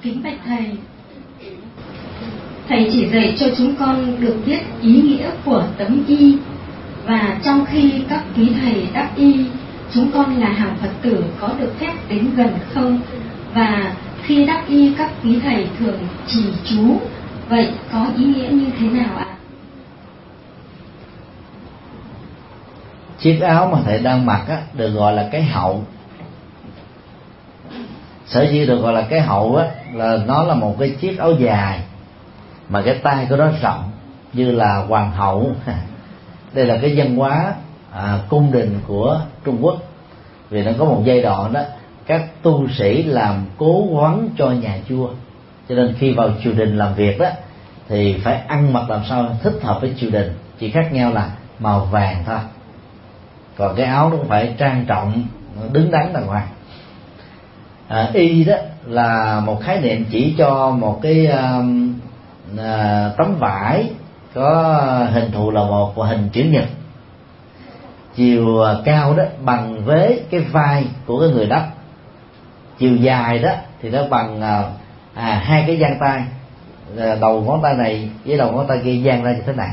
Kính bạch thầy, thầy chỉ dạy cho chúng con được biết ý nghĩa của tấm y, và trong khi các quý thầy đắp y, chúng con là hàng Phật tử có được phép đến gần không? Và khi đắp y các quý thầy thường trì chú, vậy có ý nghĩa như thế nào ạ? Chiếc áo mà thầy đang mặc á, được gọi là cái hậu. Sở dĩ được gọi là cái hậu á, là nó là một cái chiếc áo dài mà cái tay của nó rộng như là hoàng hậu. Đây là cái văn hóa cung đình của Trung Quốc. Vì nó có một giai đoạn đó các tu sĩ làm cố vấn cho nhà vua, cho nên khi vào triều đình làm việc đó thì phải ăn mặc làm sao thích hợp với triều đình, chỉ khác nhau là màu vàng thôi. Còn cái áo nó cũng phải trang trọng, đứng đắn đàng hoàng. Y đó là một khái niệm chỉ cho một cái tấm vải có hình thù là một hình chữ nhật, chiều cao đó bằng với cái vai của cái người đắp, chiều dài đó thì nó bằng hai cái dang tay, đầu ngón tay này với đầu ngón tay kia dang ra như thế này.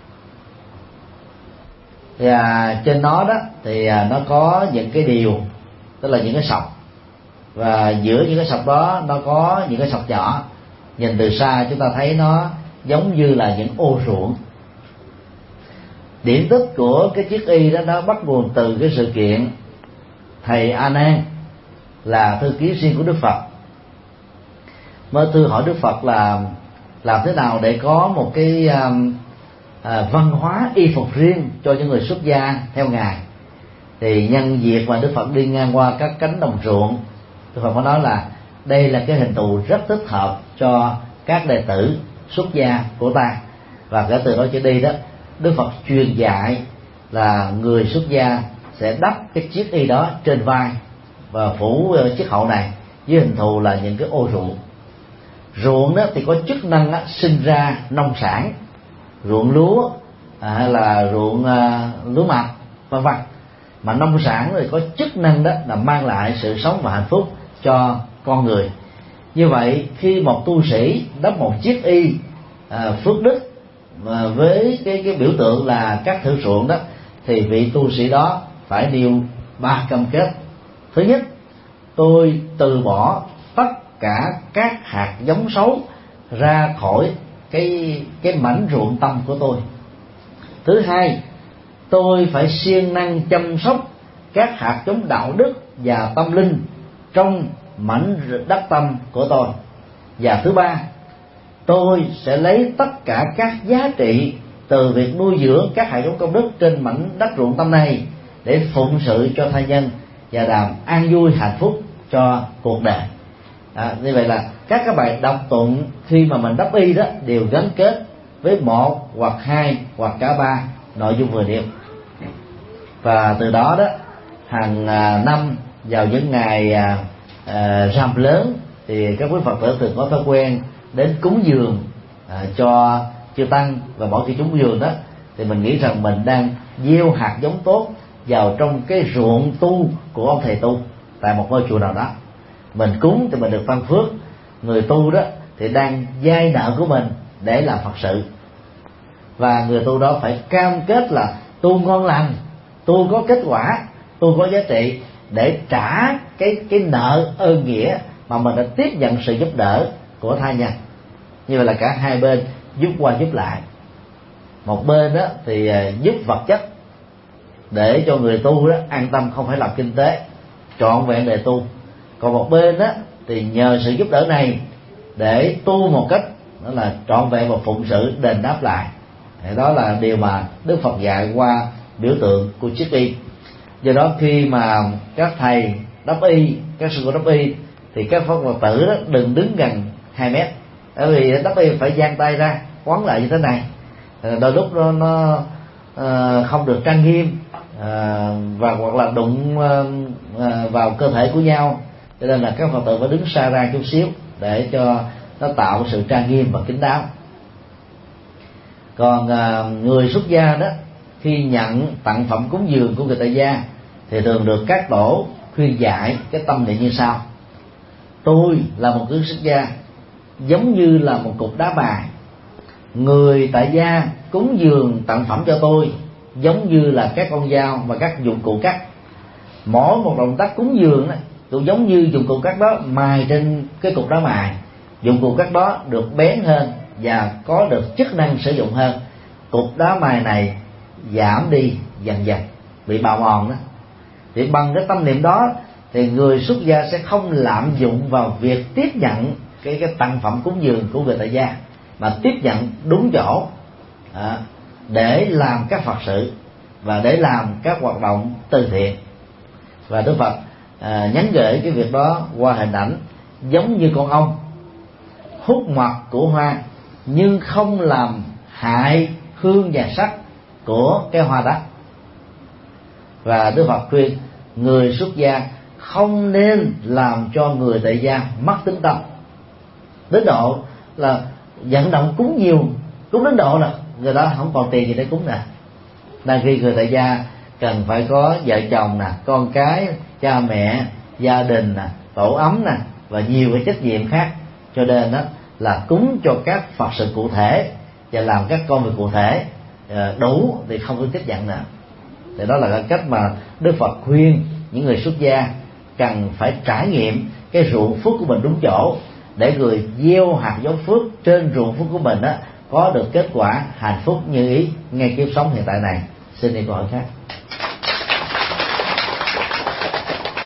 Thì trên nó đó thì nó có những cái điều, tức là những cái sọc, và giữa những cái sọc đó nó có những cái sọc nhỏ. Nhìn từ xa chúng ta thấy nó giống như là những ô ruộng. Điển tích của cái chiếc y đó nó bắt nguồn từ cái sự kiện thầy A Nan là thư ký riêng của Đức Phật mới thư hỏi Đức Phật là làm thế nào để có một cái văn hóa y phục riêng cho những người xuất gia theo ngài. Thì nhân dịp mà Đức Phật đi ngang qua các cánh đồng ruộng, Đức Phật có nói là đây là cái hình thù rất thích hợp cho các đệ tử xuất gia của ta. Và kể từ đó trở đi đó, Đức Phật truyền dạy là người xuất gia sẽ đắp cái chiếc y đó trên vai và phủ chiếc hậu này với hình thù là những cái ô ruộng. Ruộng đó thì có chức năng đó, sinh ra nông sản, ruộng lúa hay là ruộng lúa mạch vân vân. Mà nông sản thì có chức năng đó là mang lại sự sống và hạnh phúc cho con người. Như vậy khi một tu sĩ đắp một chiếc y phước đức với cái biểu tượng là các thửa ruộng đó, thì vị tu sĩ đó phải nêu 3 cam kết. Thứ nhất, tôi từ bỏ tất cả các hạt giống xấu ra khỏi cái mảnh ruộng tâm của tôi. Thứ hai, tôi phải siêng năng chăm sóc các hạt giống đạo đức và tâm linh trong mảnh đất tâm của tôi. Và thứ ba, tôi sẽ lấy tất cả các giá trị từ việc nuôi dưỡng các hạt giống công đức trên mảnh đất ruộng tâm này để phụng sự cho tha nhân và làm an vui hạnh phúc cho cuộc đời. Như vậy là các bài đọc tụng khi mà mình đắp y đó đều gắn kết với một hoặc hai hoặc cả ba nội dung vừa nêu. Và từ đó đó hàng năm vào những ngày rằm lớn thì các quý Phật tử thường có thói quen đến cúng dường cho chư tăng, và mỗi khi cúng dường đó thì mình nghĩ rằng mình đang gieo hạt giống tốt vào trong cái ruộng tu của ông thầy tu tại một ngôi chùa nào đó. Mình cúng thì mình được tăng phước, người tu đó thì đang vay nợ của mình để làm Phật sự, và người tu đó phải cam kết là tu ngon lành, tu có kết quả, tu có giá trị để trả cái nợ ơn nghĩa mà mình đã tiếp nhận sự giúp đỡ của tha nhân. Như vậy là cả hai bên giúp qua giúp lại. Một bên đó thì giúp vật chất để cho người tu đó an tâm không phải làm kinh tế, trọn vẹn để tu. Còn một bên đó thì nhờ sự giúp đỡ này để tu một cách đó là trọn vẹn và phụng sự đền đáp lại. Đó là điều mà Đức Phật dạy qua biểu tượng của chiếc y. Do đó khi mà các thầy đắp y, các sư cô đắp y thì các Phật tử đó đừng đứng gần 2 mét, bởi vì đắp y phải giang tay ra quấn lại như thế này, đôi lúc nó không được trang nghiêm, và hoặc là đụng vào cơ thể của nhau, cho nên là các Phật tử phải đứng xa ra chút xíu để cho nó tạo sự trang nghiêm và kín đáo. Còn người xuất gia đó khi nhận tặng phẩm cúng dường của người tại gia thì thường được các tổ khuyên dạy cái tâm niệm như sau: tôi là một người xuất gia giống như là một cục đá mài, người tại gia cúng dường tặng phẩm cho tôi giống như là các con dao và các dụng cụ cắt. Mỗi một động tác cúng dường đó cũng giống như dụng cụ cắt đó mài trên cái cục đá mài. Dụng cụ cắt đó được bén hơn và có được chức năng sử dụng hơn. Cục đá mài này giảm đi dần dần, bị bào mòn đó. Thì bằng cái tâm niệm đó thì người xuất gia sẽ không lạm dụng vào việc tiếp nhận cái tặng phẩm cúng dường của người tại gia, mà tiếp nhận đúng chỗ để làm các Phật sự và để làm các hoạt động từ thiện. Và Đức Phật nhắn gửi cái việc đó qua hình ảnh giống như con ong hút mật của hoa nhưng không làm hại hương và sắc của cái hoa đó. Và Đức Phật khuyên người xuất gia không nên làm cho người tại gia mất tính tâm, đến độ là vận động cúng nhiều, cúng đến độ là người đó không còn tiền gì để cúng nè. Đang khi người tại gia cần phải có vợ chồng nè, con cái, cha mẹ, gia đình nè, tổ ấm nè và nhiều cái trách nhiệm khác, cho nên đó là cúng cho các Phật sự cụ thể và làm các công việc cụ thể đủ thì không có tiếp nhận nữa. Thì đó là cái cách mà Đức Phật khuyên những người xuất gia cần phải trải nghiệm cái ruộng phước của mình đúng chỗ, để người gieo hạt giống phước trên ruộng phước của mình đó có được kết quả hạnh phúc như ý ngay kiếp sống hiện tại này. Xin đi câu hỏi khác.